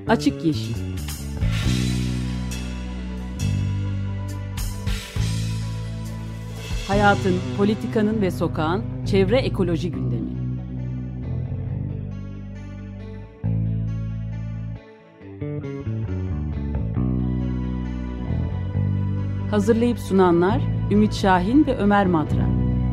Açık Yeşil. Hayatın, politikanın ve sokağın çevre ekoloji gündemi. Hazırlayıp sunanlar Ümit Şahin ve Ömer Madra.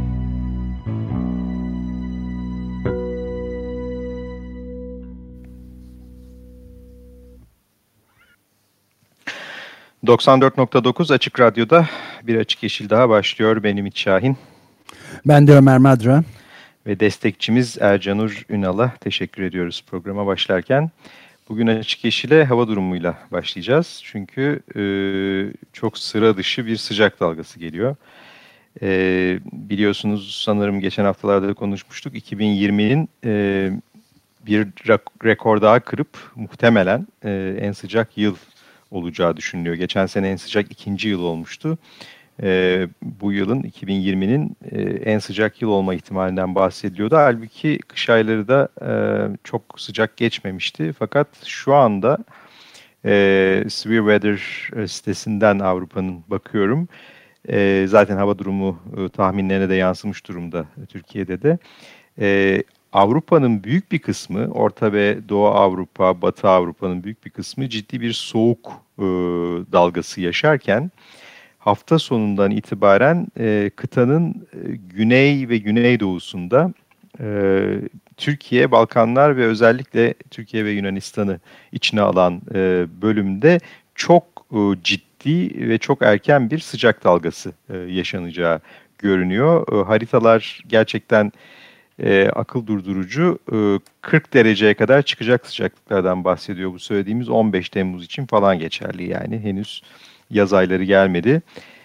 ...94.9 Açık Radyo'da bir Açık Yeşil daha başlıyor. Ben Ümit Şahin. Ben de Ömer Madra. Ve destekçimiz Ercanur Ünal'a teşekkür ediyoruz programa başlarken. Bugün Açık Yeşil'e hava durumuyla başlayacağız. Çünkü çok sıra dışı bir sıcak dalgası geliyor. Biliyorsunuz, sanırım geçen haftalarda konuşmuştuk. 2020'nin bir rekor daha kırıp muhtemelen en sıcak yıl olacağı düşünülüyor. Geçen sene en sıcak ikinci yıl olmuştu. Bu yılın 2020'nin en sıcak yıl olma ihtimalinden bahsediliyordu. Halbuki kış ayları da çok sıcak geçmemişti. Fakat şu anda Severe Weather sitesinden Avrupa'nın bakıyorum. Zaten hava durumu tahminlerine de yansımış durumda Türkiye'de de. Avrupa'nın büyük bir kısmı, Orta ve Doğu Avrupa, Batı Avrupa'nın büyük bir kısmı ciddi bir soğuk dalgası yaşarken hafta sonundan itibaren kıtanın güney ve güneydoğusunda Türkiye, Balkanlar ve özellikle Türkiye ve Yunanistan'ı içine alan bölümde çok ciddi ve çok erken bir sıcak dalgası yaşanacağı görünüyor. Haritalar gerçekten akıl durdurucu. 40 dereceye kadar çıkacak sıcaklıklardan bahsediyor. Bu söylediğimiz 15 Temmuz için falan geçerli, yani henüz yaz ayları gelmedi.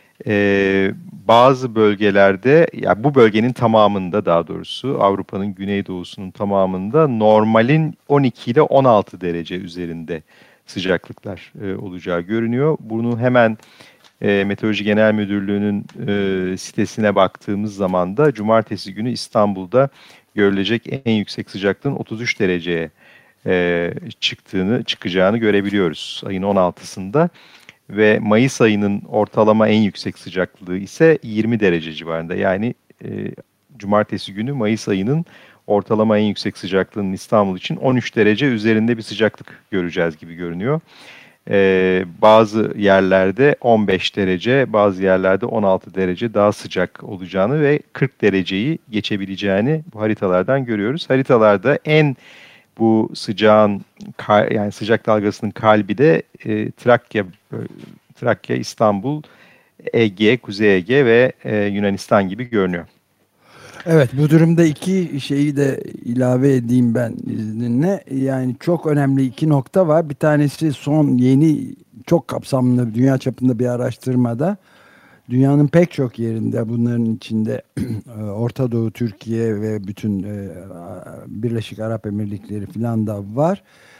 Bazı bölgelerde, ya bu bölgenin tamamında, daha doğrusu Avrupa'nın güneydoğusunun tamamında normalin 12 ile 16 derece üzerinde sıcaklıklar olacağı görünüyor. Bunu hemen Meteoroloji Genel Müdürlüğü'nün sitesine baktığımız zaman da cumartesi günü İstanbul'da görülecek en yüksek sıcaklığın 33 dereceye çıkacağını görebiliyoruz ayın 16'sında. Ve Mayıs ayının ortalama en yüksek sıcaklığı ise 20 derece civarında. Yani cumartesi günü Mayıs ayının ortalama en yüksek sıcaklığının İstanbul için 13 derece üzerinde bir sıcaklık göreceğiz gibi görünüyor. Bazı yerlerde 15 derece, bazı yerlerde 16 derece daha sıcak olacağını ve 40 dereceyi geçebileceğini bu haritalardan görüyoruz. Haritalarda bu sıcağın, yani sıcak dalgasının kalbi de Trakya, İstanbul, Ege, Kuzey Ege ve Yunanistan gibi görünüyor. Evet, bu durumda iki şeyi de ilave edeyim ben izninle. Yani çok önemli iki nokta var. Bir tanesi son yeni çok kapsamlı dünya çapında bir araştırmada dünyanın pek çok yerinde, bunların içinde Orta Doğu, Türkiye ve bütün Birleşik Arap Emirlikleri falan da var.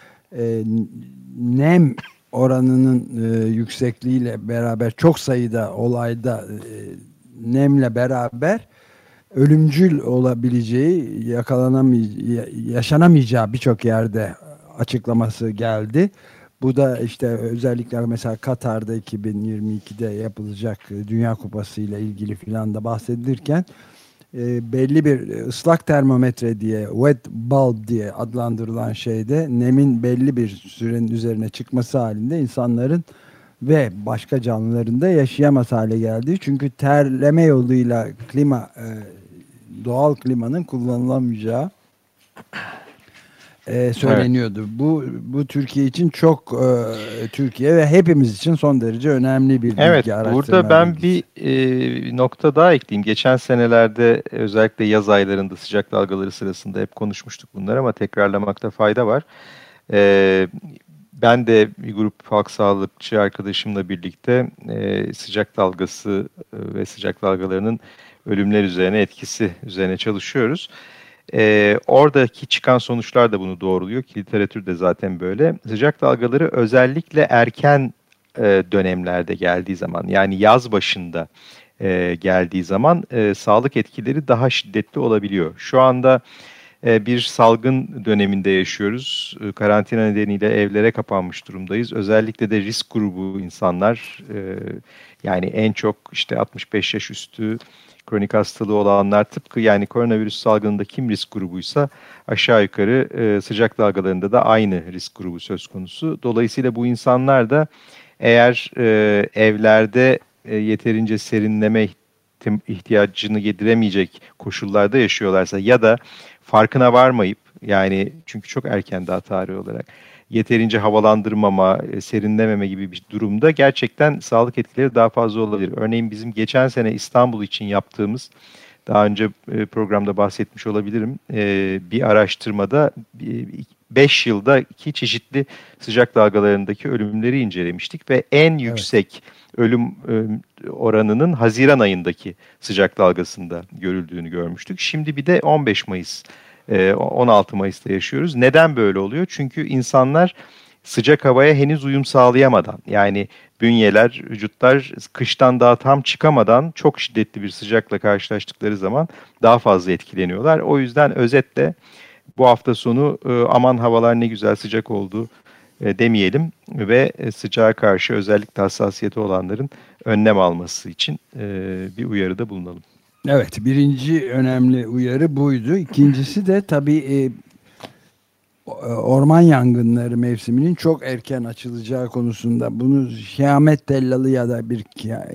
Nem oranının yüksekliğiyle beraber çok sayıda olayda nemle beraber ölümcül olabileceği, yaşanamayacağı birçok yerde açıklaması geldi. Bu da işte özellikle mesela Katar'da 2022'de yapılacak Dünya Kupası ile ilgili filan da bahsedilirken belli bir ıslak termometre diye, wet bulb diye adlandırılan şeyde nemin belli bir sürenin üzerine çıkması halinde insanların ve başka canlıların da yaşayamaz hale geldi. Çünkü terleme yoluyla doğal klimanın kullanılamayacağı söyleniyordu. Evet. Bu Türkiye için çok Türkiye ve hepimiz için son derece önemli bir bilgi. Evet, burada ben bir nokta daha ekleyeyim. Geçen senelerde özellikle yaz aylarında sıcak dalgaları sırasında hep konuşmuştuk bunlar ama tekrarlamakta fayda var. Ben de bir grup halk sağlıkçı arkadaşımla birlikte sıcak dalgası ve sıcak dalgalarının ölümler üzerine etkisi üzerine çalışıyoruz. Oradaki çıkan sonuçlar da bunu doğruluyor ki literatür de zaten böyle. Sıcak dalgaları özellikle erken dönemlerde geldiği zaman, yani yaz başında geldiği zaman sağlık etkileri daha şiddetli olabiliyor. Şu anda bir salgın döneminde yaşıyoruz. Karantina nedeniyle evlere kapanmış durumdayız. Özellikle de risk grubu insanlar, yani en çok işte 65 yaş üstü kronik hastalığı olanlar, tıpkı yani koronavirüs salgınında kim risk grubuysa aşağı yukarı sıcak dalgalarında da aynı risk grubu söz konusu. Dolayısıyla bu insanlar da eğer evlerde yeterince serinleme ihtiyacını yediremeyecek koşullarda yaşıyorlarsa ya da farkına varmayıp, yani çünkü çok erken daha tarih olarak, yeterince havalandırmama, serinlememe gibi bir durumda gerçekten sağlık etkileri daha fazla olabilir. Örneğin bizim geçen sene İstanbul için yaptığımız, daha önce programda bahsetmiş olabilirim, bir araştırmada 5 yılda 2 çeşitli sıcak dalgalarındaki ölümleri incelemiştik ve en yüksek ölüm oranının Haziran ayındaki sıcak dalgasında görüldüğünü görmüştük. Şimdi bir de 15 Mayıs, 16 Mayıs'ta yaşıyoruz. Neden böyle oluyor? Çünkü insanlar sıcak havaya henüz uyum sağlayamadan, yani bünyeler, vücutlar kıştan daha tam çıkamadan çok şiddetli bir sıcakla karşılaştıkları zaman daha fazla etkileniyorlar. O yüzden özetle bu hafta sonu aman havalar ne güzel sıcak oldu demeyelim ve sıcağa karşı özellikle hassasiyeti olanların önlem alması için bir uyarıda bulunalım. Evet, birinci önemli uyarı buydu. İkincisi de tabii orman yangınları mevsiminin çok erken açılacağı konusunda, bunu şehamet tellalı ya da bir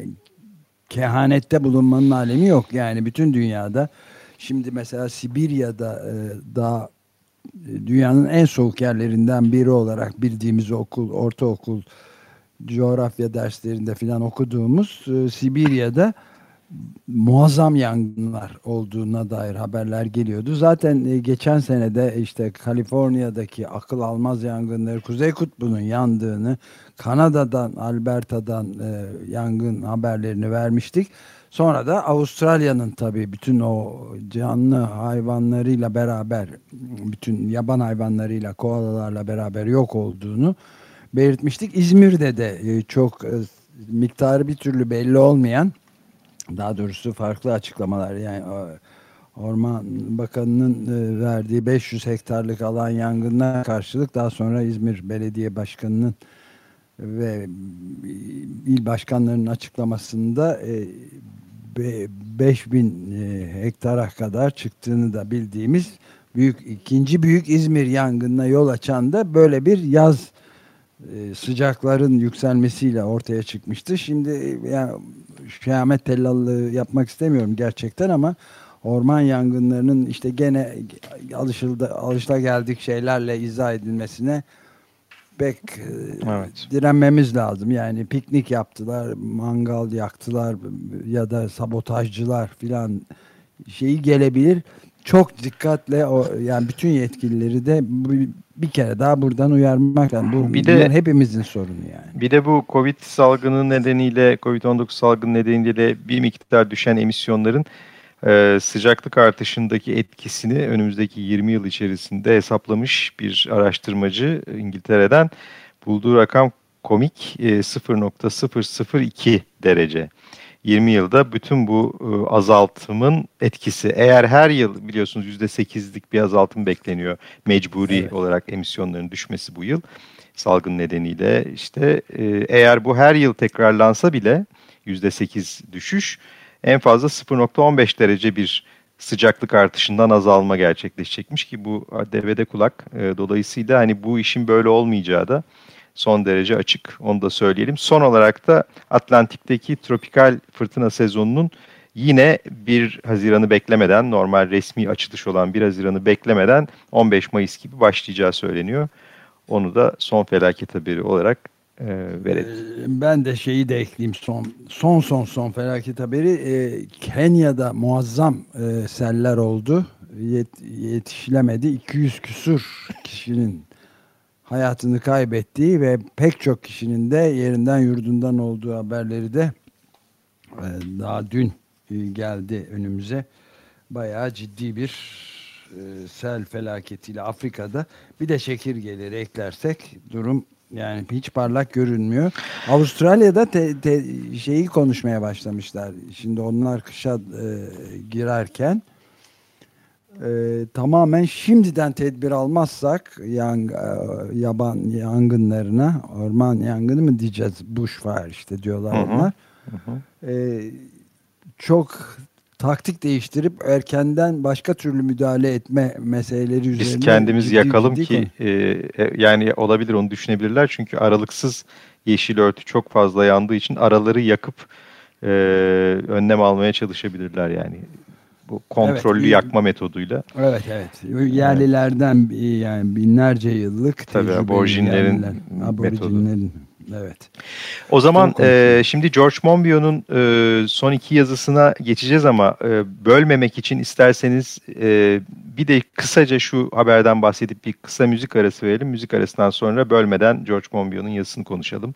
kehanette bulunmanın alemi yok. Yani bütün dünyada şimdi mesela Sibirya'da daha dünyanın en soğuk yerlerinden biri olarak bildiğimiz okul, ortaokul coğrafya derslerinde filan okuduğumuz Sibirya'da muazzam yangınlar olduğuna dair haberler geliyordu. Zaten geçen senede işte Kaliforniya'daki akıl almaz yangınları, Kuzey Kutbu'nun yandığını, Kanada'dan, Alberta'dan yangın haberlerini vermiştik. Sonra da Avustralya'nın tabii bütün o canlı hayvanlarıyla beraber, bütün yaban hayvanlarıyla, koalalarla beraber yok olduğunu belirtmiştik. İzmir'de de çok miktarı bir türlü belli olmayan, daha doğrusu farklı açıklamalar, yani Orman Bakanı'nın verdiği 500 hektarlık alan yangınına karşılık daha sonra İzmir Belediye Başkanı'nın ve il başkanlarının açıklamasında 5000 hektara kadar çıktığını da bildiğimiz ikinci büyük İzmir yangınına yol açan da böyle bir yaz sıcakların yükselmesiyle ortaya çıkmıştı. Şimdi yani şehamet tellallığı yapmak istemiyorum gerçekten, ama orman yangınlarının işte gene alışılageldik şeylerle izah edilmesine pek direnmemiz lazım. Yani piknik yaptılar, mangal yaktılar ya da sabotajcılar filan şeyi gelebilir. Çok dikkatle yani bütün yetkilileri de bir kere daha buradan uyarmak lazım. Bunlar hepimizin sorunu yani. Bir de bu Covid salgını nedeniyle, Covid-19 salgını nedeniyle bir miktar düşen emisyonların sıcaklık artışındaki etkisini önümüzdeki 20 yıl içerisinde hesaplamış bir araştırmacı İngiltere'den. Bulduğu rakam komik, 0,002 derece. 20 yılda bütün bu azaltımın etkisi. Eğer her yıl biliyorsunuz %8'lik bir azaltım bekleniyor mecburi olarak emisyonların düşmesi bu yıl salgın nedeniyle. İşte eğer bu her yıl tekrarlansa bile %8 düşüş, en fazla 0,15 derece bir sıcaklık artışından azalma gerçekleşecekmiş ki bu devede kulak. Dolayısıyla hani bu işin böyle olmayacağı da son derece açık, onu da söyleyelim. Son olarak da Atlantik'teki tropikal fırtına sezonunun yine 1 Haziran'ı beklemeden, normal resmi açılış olan 1 Haziran'ı beklemeden 15 Mayıs gibi başlayacağı söyleniyor. Onu da son felaket haberi olarak verelim. Ben de şeyi de ekleyeyim, son felaket haberi. Kenya'da muazzam seller oldu. Yetişilemedi. 200 küsur kişinin hayatını kaybettiği ve pek çok kişinin de yerinden yurdundan olduğu haberleri de daha dün geldi önümüze. Bayağı ciddi bir sel felaketiyle Afrika'da, bir de çekirgeleri eklersek durum yani hiç parlak görünmüyor. Avustralya'da şeyi konuşmaya başlamışlar. Şimdi onlar kışa girerken tamamen şimdiden tedbir almazsak yaban yangınlarına, orman yangını mı diyeceğiz, bushfire işte diyorlar onlar. Çok taktik değiştirip erkenden başka türlü müdahale etme meseleleri üzerine biz kendimizi yakalım ki yani olabilir, onu düşünebilirler çünkü aralıksız yeşil örtü çok fazla yandığı için araları yakıp önlem almaya çalışabilirler yani. Bu kontrollü yakma metoduyla. Evet. Yerlilerden yani binlerce yıllık tabii aborjinlerin metodu. Evet. O zaman şimdi George Monbiot'un son 2 yazısına geçeceğiz ama bölmemek için isterseniz bir de kısaca şu haberden bahsedip bir kısa müzik arası verelim. Müzik arasından sonra bölmeden George Monbiot'un yazısını konuşalım.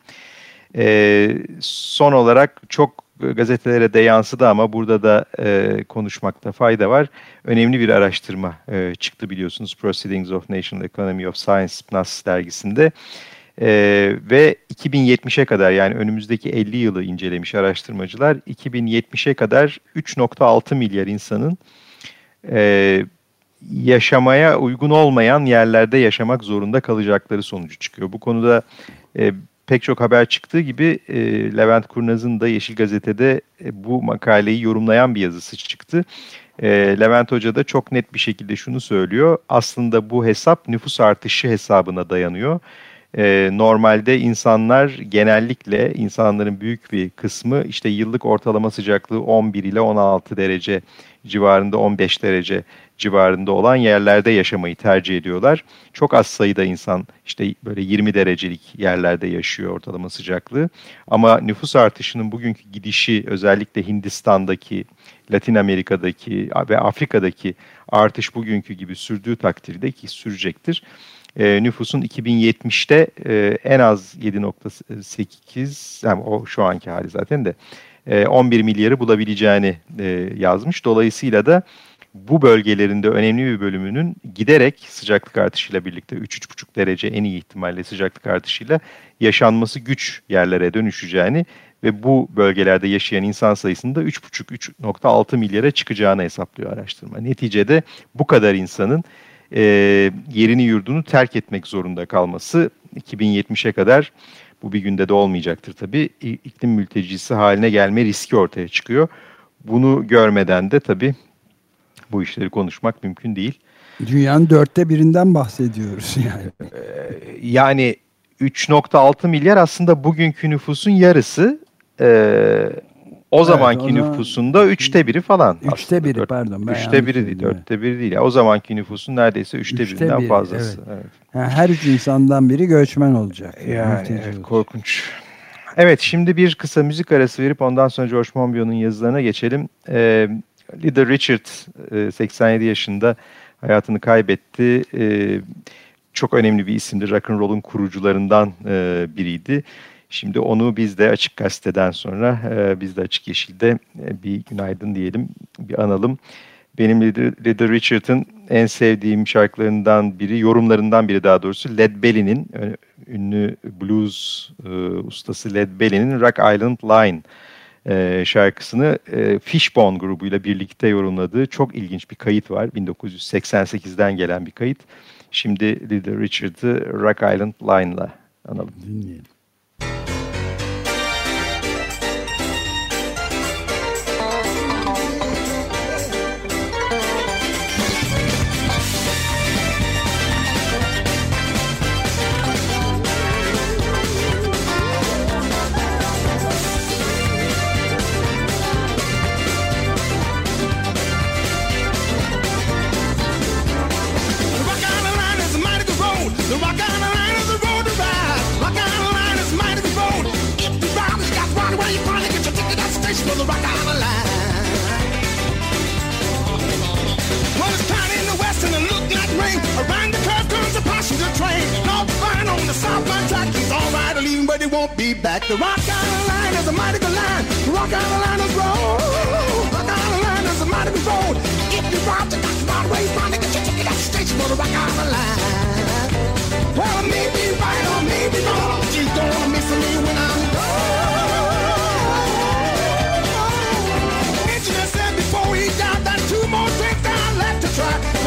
Son olarak çok gazetelere de yansıdı ama burada da konuşmakta fayda var. Önemli bir araştırma çıktı biliyorsunuz. Proceedings of National Economy of Science PNAS dergisinde. Ve 2070'e kadar yani önümüzdeki 50 yılı incelemiş araştırmacılar. 2070'e kadar 3.6 milyar insanın yaşamaya uygun olmayan yerlerde yaşamak zorunda kalacakları sonucu çıkıyor. Bu konuda pek çok haber çıktığı gibi Levent Kurnaz'ın da Yeşil Gazete'de bu makaleyi yorumlayan bir yazısı çıktı. Levent Hoca da çok net bir şekilde şunu söylüyor. Aslında bu hesap nüfus artışı hesabına dayanıyor. Normalde insanlar genellikle insanların büyük bir kısmı işte yıllık ortalama sıcaklığı 11 ile 16 derece civarında 15 derece civarında olan yerlerde yaşamayı tercih ediyorlar. Çok az sayıda insan işte böyle 20 derecelik yerlerde yaşıyor ortalama sıcaklığı. Ama nüfus artışının bugünkü gidişi özellikle Hindistan'daki, Latin Amerika'daki ve Afrika'daki artış bugünkü gibi sürdüğü takdirde ki sürecektir. Nüfusun 2070'te en az 7.8 yani o şu anki hali zaten de 11 milyarı bulabileceğini yazmış. Dolayısıyla da bu bölgelerinde önemli bir bölümünün giderek sıcaklık artışıyla birlikte 3-3,5 derece en iyi ihtimalle sıcaklık artışıyla yaşanması güç yerlere dönüşeceğini ve bu bölgelerde yaşayan insan sayısının da 3,5-3.6 milyara çıkacağını hesaplıyor araştırma. Neticede bu kadar insanın yerini yurdunu terk etmek zorunda kalması 2070'e kadar bu bir günde de olmayacaktır tabii. İklim mültecisi haline gelme riski ortaya çıkıyor. Bunu görmeden de tabii bu işleri konuşmak mümkün değil. Dünyanın 1/4'ünden bahsediyoruz yani. Yani 3.6 milyar aslında bugünkü nüfusun yarısı. O zamanki nüfusunda 1/3 falan. 1/3 pardon. 1/3 değil, 4'te 1 değil. O zamanki nüfusun neredeyse 1/3'ünden fazlası. Evet. Yani her 3 insandan biri göçmen olacak. Yani evet, korkunç. Evet, şimdi bir kısa müzik arası verip ondan sonra George Monbiot'un yazılarına geçelim. Little Richard 87 yaşında hayatını kaybetti. Çok önemli bir isimdi. Rock'n'roll'un kurucularından biriydi. Şimdi onu biz de Açık Gazete'den sonra biz de Açık Yeşil'de bir günaydın diyelim, bir analım. Benim Little Richard'ın en sevdiğim şarkılarından biri, yorumlarından biri daha doğrusu Led Belly'nin, ünlü blues ustası Led Belly'nin Rock Island Line şarkısını Fishbone grubuyla birlikte yorumladığı çok ilginç bir kayıt var. 1988'den gelen bir kayıt. Şimdi Little Richard'ı Rock Island Line'la analım. Dinleyelim. Won't be back. The Rock Island Line is a mighty good line. The Rock Island Line is road. Rock Island Line is a mighty good road. If you ride the right way, find to get your ticket at the station for the Rock Island Line. Well, it may be right or may be wrong, but you don't want to miss me when I'm gone. Engineer said before he died that 2 more drinks I left to try.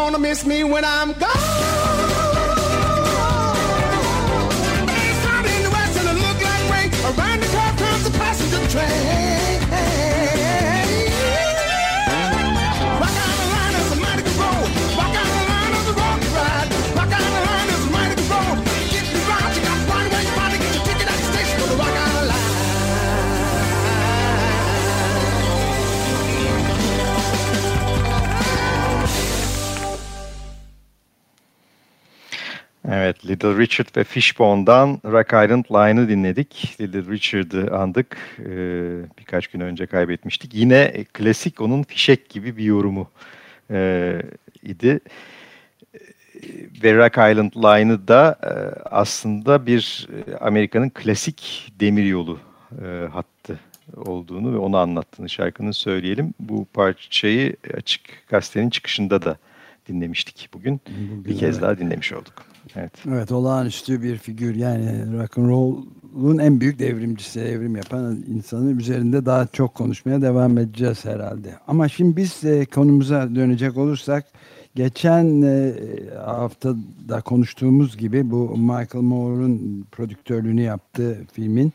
gonna miss me when I'm gone. It's hot in the west and it look like rain. Around the curve comes the passenger train. Rock out the line is a mighty good road. Rock out the line is a road to ride. Rock out the line is a mighty good road. Get the ride, you got to find where you find to get your ticket at the station for the rock out the line. Evet, Little Richard ve Fishbone'dan Rock Island Line'ı dinledik. Little Richard'ı andık. Birkaç gün önce kaybetmiştik. Yine klasik, onun fişek gibi bir yorumu idi. Ve Rock Island Line'ı da aslında bir Amerika'nın klasik demiryolu hattı olduğunu ve onu anlattığını şarkının söyleyelim. Bu parçayı Açık Gazete'nin çıkışında da dinlemiştik bugün. Bir kez daha dinlemiş olduk. Evet. Evet, olağanüstü bir figür. Yani rock and roll'un en büyük devrimcisi, devrim yapan insanın üzerinde daha çok konuşmaya devam edeceğiz herhalde. Ama şimdi biz konumuza dönecek olursak, geçen hafta da konuştuğumuz gibi bu Michael Moore'un prodüktörlüğünü yaptığı filmin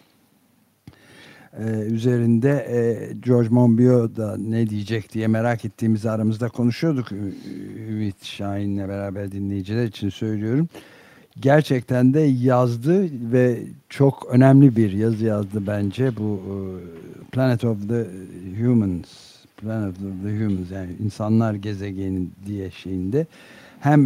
üzerinde George Monbiot da ne diyecek diye merak ettiğimizi aramızda konuşuyorduk. Ümit Şahin'le beraber, dinleyiciler için söylüyorum. Gerçekten de yazdı ve çok önemli bir yazı yazdı bence. Bu Planet of the Humans, Planet of the Humans, yani insanlar gezegeni diye şeyinde. Hem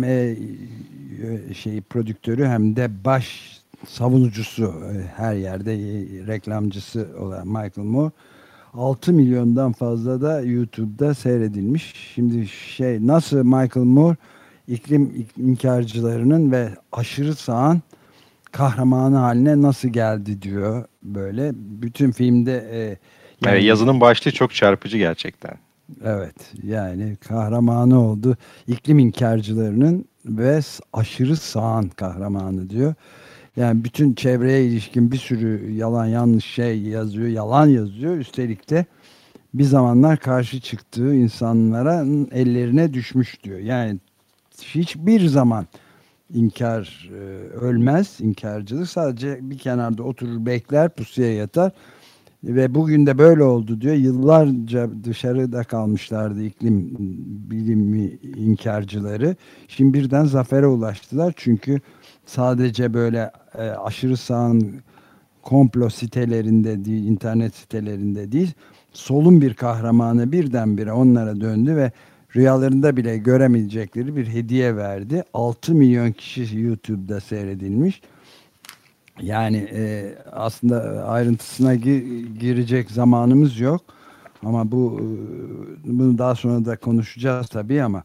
prodüktörü hem de baş savunucusu, her yerde reklamcısı olan Michael Moore 6 milyondan fazla da YouTube'da seyredilmiş. Şimdi nasıl Michael Moore iklim inkarcılarının ve aşırı sağın kahramanı haline nasıl geldi diyor böyle. Bütün filmde yani yazının başlığı çok çarpıcı gerçekten. Evet, yani kahramanı oldu. İklim inkarcılarının ve aşırı sağın kahramanı diyor. Yani bütün çevreye ilişkin bir sürü yalan yanlış şey yazıyor, yalan yazıyor. Üstelik de bir zamanlar karşı çıktığı insanlara ellerine düşmüş diyor. Yani hiçbir zaman inkar ölmez, inkarcılık sadece bir kenarda oturur, bekler, pusuya yatar. Ve bugün de böyle oldu diyor. Yıllarca dışarıda kalmışlardı iklim bilimi inkarcıları. Şimdi birden zafere ulaştılar. Çünkü sadece böyle aşırı sağın komplo sitelerinde değil, internet sitelerinde değil, solun bir kahramanı birdenbire onlara döndü ve rüyalarında bile göremeyecekleri bir hediye verdi. 6 milyon kişi YouTube'da seyredilmiş. Yani aslında ayrıntısına girecek zamanımız yok. Ama bunu daha sonra da konuşacağız tabii, ama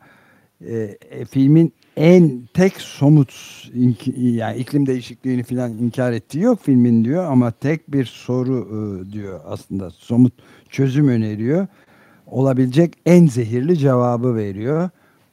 filmin tek somut yani iklim değişikliğini falan inkar ettiği yok filmin diyor, ama tek bir soru diyor, aslında somut çözüm öneriyor. Olabilecek en zehirli cevabı veriyor.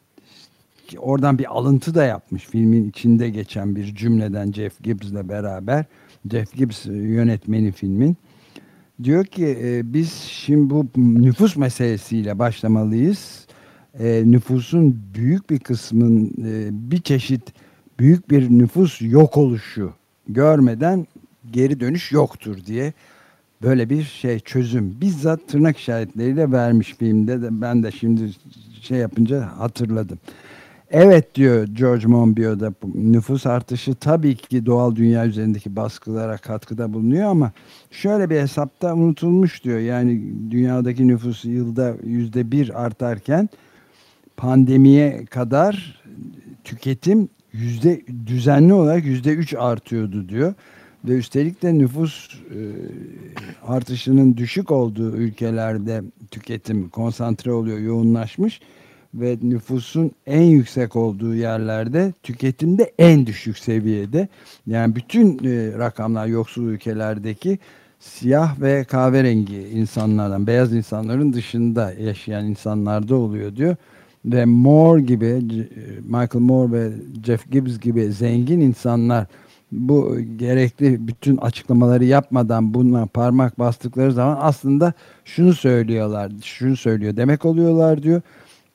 Oradan bir alıntı da yapmış filmin içinde geçen bir cümleden Jeff Gibbs'le beraber. Jeff Gibbs yönetmeni filmin. Diyor ki biz şimdi bu nüfus meselesiyle başlamalıyız. Nüfusun büyük bir kısmın bir çeşit büyük bir nüfus yok oluşu görmeden geri dönüş yoktur diye böyle bir çözüm bizzat tırnak işaretleriyle vermiş filmde de. Ben de şimdi yapınca hatırladım. Evet diyor George Monbiot da, nüfus artışı tabii ki doğal dünya üzerindeki baskılara katkıda bulunuyor, ama şöyle bir hesapta unutulmuş diyor. Yani dünyadaki nüfus yılda %1 artarken pandemiye kadar tüketim düzenli olarak %3 artıyordu diyor. Ve üstelik de nüfus artışının düşük olduğu ülkelerde tüketim konsantre oluyor, yoğunlaşmış. Ve nüfusun en yüksek olduğu yerlerde tüketimde en düşük seviyede. Yani bütün rakamlar yoksul ülkelerdeki siyah ve kahverengi insanlardan, beyaz insanların dışında yaşayan insanlarda oluyor diyor. Ve Moore gibi, Michael Moore ve Jeff Gibbs gibi zengin insanlar bu gerekli bütün açıklamaları yapmadan buna parmak bastıkları zaman aslında şunu söylüyor demek oluyorlar diyor.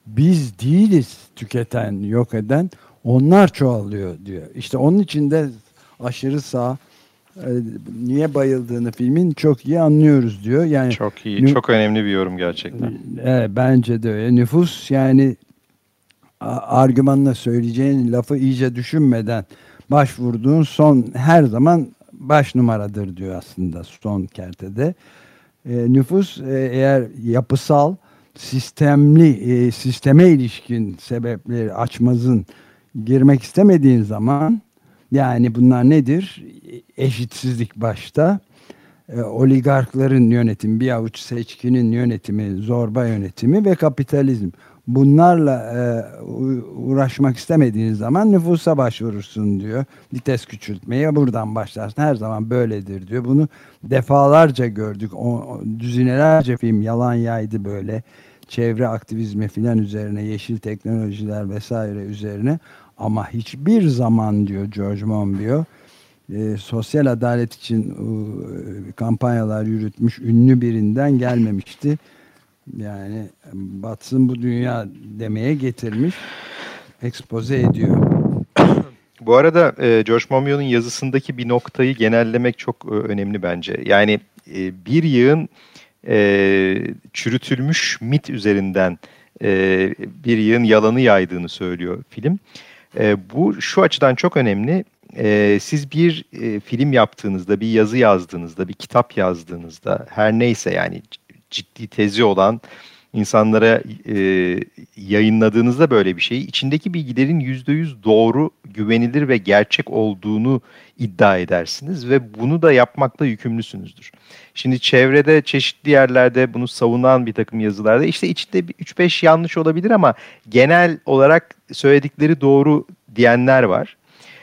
biz değiliz tüketen, yok eden, onlar çoğalıyor diyor. İşte onun için de aşırı sağ niye bayıldığını filmin çok iyi anlıyoruz diyor. Yani çok iyi, çok önemli bir yorum gerçekten. Evet, bence de öyle. Nüfus yani argümanla söyleyeceğin lafı iyice düşünmeden başvurduğun son her zaman baş numaradır diyor aslında son kertede. Nüfus eğer yapısal, sistemli, sisteme ilişkin sebepleri açmazın girmek istemediğin zaman, yani bunlar nedir? Eşitsizlik başta, oligarkların yönetimi, bir avuç seçkinin yönetimi, zorba yönetimi ve kapitalizm. Bunlarla uğraşmak istemediğin zaman nüfusa başvurursun diyor. Vites küçültmeye buradan başlarsın. Her zaman böyledir diyor. Bunu defalarca gördük. Düzinelerce film yalan yaydı böyle. Çevre aktivizmi filan üzerine, yeşil teknolojiler vesaire üzerine. Ama hiçbir zaman diyor George Monbiot, sosyal adalet için kampanyalar yürütmüş ünlü birinden gelmemişti. Yani batsın bu dünya demeye getirmiş, ekspoze ediyor. Bu arada George Monbiot'un yazısındaki bir noktayı genellemek çok önemli bence. Yani bir yığın çürütülmüş mit üzerinden bir yığın yalanı yaydığını söylüyor film. Bu şu açıdan çok önemli. Siz bir film yaptığınızda, bir yazı yazdığınızda, bir kitap yazdığınızda, her neyse yani ciddi tezi olan insanlara yayınladığınızda böyle bir şeyi, içindeki bilgilerin %100 doğru, güvenilir ve gerçek olduğunu iddia edersiniz ve bunu da yapmakla yükümlüsünüzdür. Şimdi çevrede, çeşitli yerlerde bunu savunan bir takım yazılarda işte içinde 3-5 yanlış olabilir ama genel olarak söyledikleri doğru diyenler var.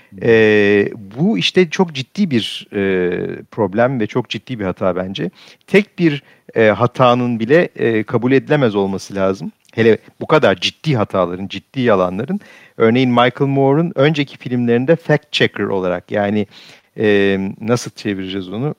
Bu işte çok ciddi bir problem ve çok ciddi bir hata bence. Tek bir hatanın bile kabul edilemez olması lazım. Hele bu kadar ciddi hataların, ciddi yalanların. Örneğin Michael Moore'un önceki filmlerinde fact checker olarak, yani nasıl çevireceğiz onu?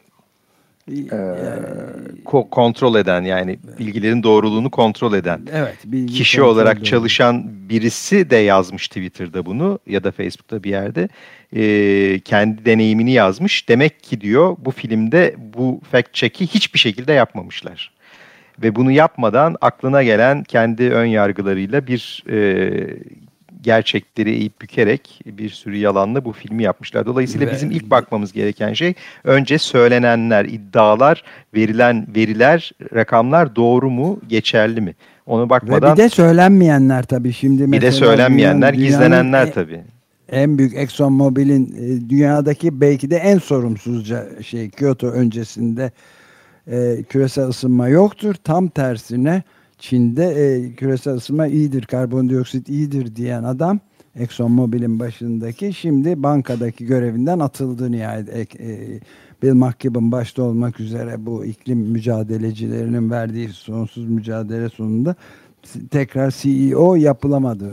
Kontrol eden, yani bilgilerin doğruluğunu kontrol eden, evet, kişi olarak çalışan birisi de yazmış Twitter'da bunu ya da Facebook'ta bir yerde kendi deneyimini yazmış. Demek ki diyor bu filmde bu fact check'i hiçbir şekilde yapmamışlar. Ve bunu yapmadan aklına gelen kendi ön yargılarıyla bir gerçekleri eğip bükerek bir sürü yalanla bu filmi yapmışlar. Dolayısıyla bizim ilk bakmamız gereken şey önce söylenenler, iddialar, verilen veriler, rakamlar doğru mu, geçerli mi? Onu bakmadan... Ve bir de söylenmeyenler tabii. Şimdi bir de söylenmeyenler, gizlenenler tabii. En büyük Exxon Mobil'in dünyadaki belki de en sorumsuzca Kyoto öncesinde küresel ısınma yoktur. Tam tersine Çin'de küresel ısınma iyidir, karbondioksit iyidir diyen adam, Exxon Mobil'in başındaki, şimdi bankadaki görevinden atıldı nihayet. Bill McKibben başta olmak üzere bu iklim mücadelecilerinin verdiği sonsuz mücadele sonunda tekrar CEO yapılamadı.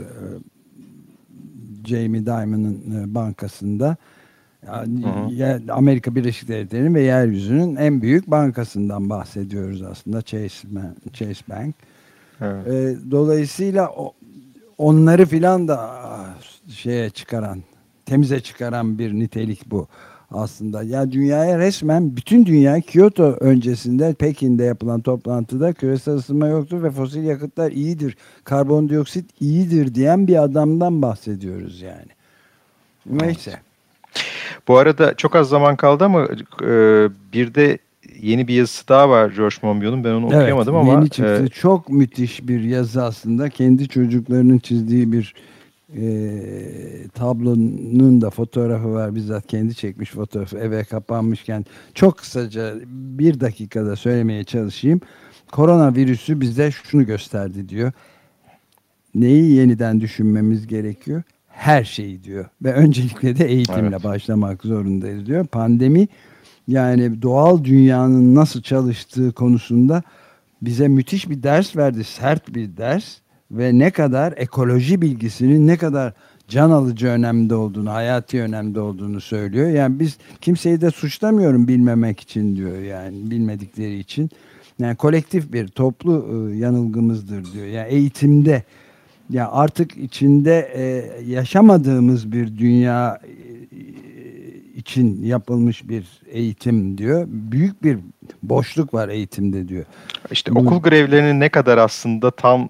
Jamie Dimon'ın bankasında. Yani Amerika Birleşik Devletleri'nin ve yeryüzünün en büyük bankasından bahsediyoruz aslında, Chase Bank. Evet. Dolayısıyla onları filan da temize çıkaran bir nitelik bu aslında. Ya dünyaya resmen, bütün dünya Kyoto öncesinde Pekin'de yapılan toplantıda küresel ısınma yoktur ve fosil yakıtlar iyidir, karbondioksit iyidir diyen bir adamdan bahsediyoruz yani. Neyse. Bu arada çok az zaman kaldı ama bir de yeni bir yazısı daha var George Monbiot'un. Ben onu okuyamadım ama. Yeni çıktı. Çok müthiş bir yazı aslında. Kendi çocuklarının çizdiği bir tablonun da fotoğrafı var. Bizzat kendi çekmiş fotoğrafı, eve kapanmışken. Çok kısaca bir dakikada söylemeye çalışayım. Koronavirüsü bize şunu gösterdi diyor. Neyi yeniden düşünmemiz gerekiyor? Her şeyi diyor. Ve öncelikle de eğitimle başlamak zorundayız diyor. Pandemi, yani doğal dünyanın nasıl çalıştığı konusunda bize müthiş bir ders verdi. Sert bir ders ve ne kadar ekoloji bilgisinin ne kadar can alıcı önemli olduğunu, hayati önemli olduğunu söylüyor. Yani biz kimseyi de suçlamıyorum bilmemek için diyor, yani bilmedikleri için. Yani kolektif bir toplu yanılgımızdır diyor. Yani eğitimde Yani artık içinde yaşamadığımız bir dünya için yapılmış bir eğitim diyor. Büyük bir boşluk var eğitimde diyor. İşte okul grevlerinin ne kadar aslında tam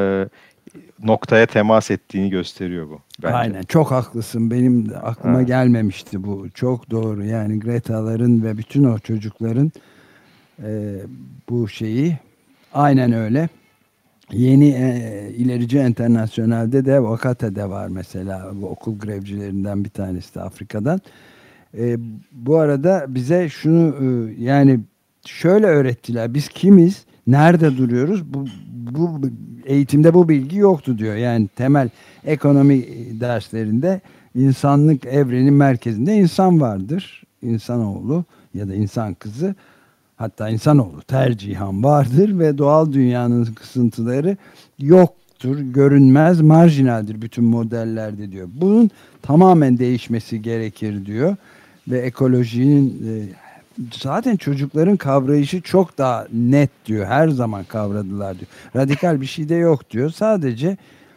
noktaya temas ettiğini gösteriyor bu. Bence. Aynen, çok haklısın. Benim de aklıma gelmemişti bu. Çok doğru. Yani Greta'ların ve bütün o çocukların bu şeyi aynen öyle. Yeni ilerici Enternasyonel'de de Vakate'de var mesela, bu okul grevcilerinden bir tanesi de Afrika'dan. Bu arada bize şunu yani şöyle öğrettiler: biz kimiz, nerede duruyoruz, bu eğitimde bu bilgi yoktu diyor. Yani temel ekonomi derslerinde insanlık evrenin merkezinde insan vardır, insanoğlu ya da insan kızı, hatta insanoğlu tercihan vardır ve doğal dünyanın kısıntıları yoktur, görünmez, marjinaldir bütün modellerde diyor. Bunun tamamen değişmesi gerekir diyor ve ekolojinin zaten çocukların kavrayışı çok daha net diyor, her zaman kavradılar diyor. Radikal bir şey de yok diyor, sadece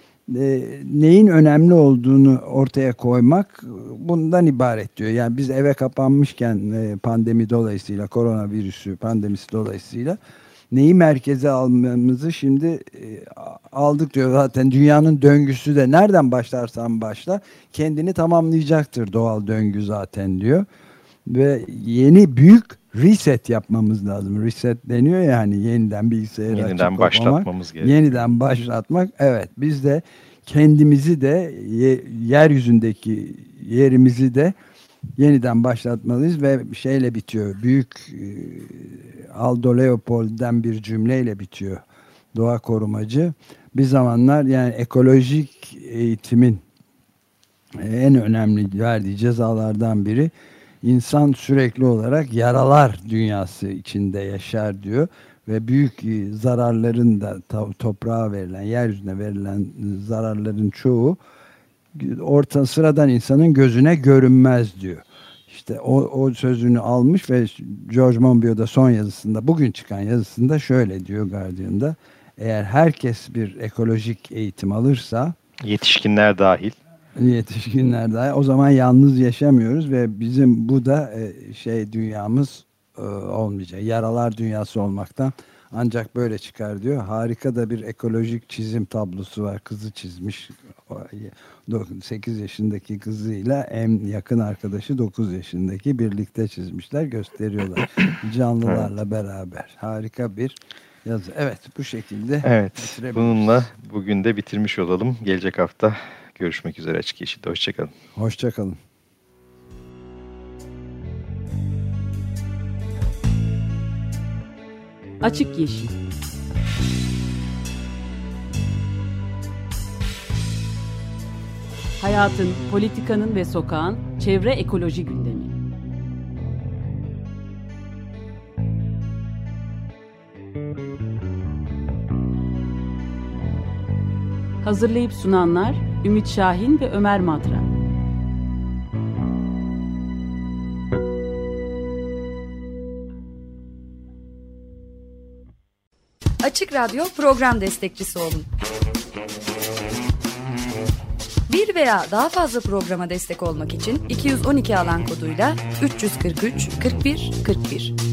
neyin önemli olduğunu ortaya koymak bundan ibaret diyor. Yani biz eve kapanmışken pandemi dolayısıyla, koronavirüsü pandemisi dolayısıyla neyi merkeze almamızı şimdi aldık diyor. Zaten dünyanın döngüsü de nereden başlarsan başla kendini tamamlayacaktır doğal döngü zaten diyor. Ve yeni büyük reset yapmamız lazım. Reset deniyor ya, hani yeniden bilgisayarı yeniden başlatmamız gerekiyor. Yeniden başlatmak. Evet, biz de kendimizi de yeryüzündeki yerimizi de yeniden başlatmalıyız ve şeyle bitiyor. Büyük Aldo Leopold'den bir cümleyle bitiyor. Doğa korumacı. Bir zamanlar yani ekolojik eğitimin en önemli verdiği cezalardan biri, İnsan sürekli olarak yaralar dünyası içinde yaşar diyor ve büyük zararların da toprağa verilen, yeryüzüne verilen zararların çoğu sıradan insanın gözüne görünmez diyor. İşte o sözünü almış ve George Monbiot da son yazısında, bugün çıkan yazısında şöyle diyor Guardian'da: eğer herkes bir ekolojik eğitim alırsa, yetişkinler dahil, o zaman yalnız yaşamıyoruz ve bizim bu da dünyamız olmayacak. Yaralar dünyası olmaktan ancak böyle çıkar diyor. Harika da bir ekolojik çizim tablosu var. Kızı çizmiş. 8 yaşındaki kızıyla en yakın arkadaşı 9 yaşındaki birlikte çizmişler. Gösteriyorlar. Canlılarla beraber. Harika bir yazı. Evet, bu şekilde. Evet. Bununla bugün de bitirmiş olalım. Gelecek hafta görüşmek üzere Açık Yeşil'de. Hoşçakalın. Hoşçakalın. Açık Yeşil. Hayatın, politikanın ve sokağın çevre ekoloji gündemi. Hazırlayıp sunanlar Ümit Şahin ve Ömer Madra. Açık Radyo program destekçisi olun. Bir veya daha fazla programa destek olmak için 212 alan koduyla 343 41 41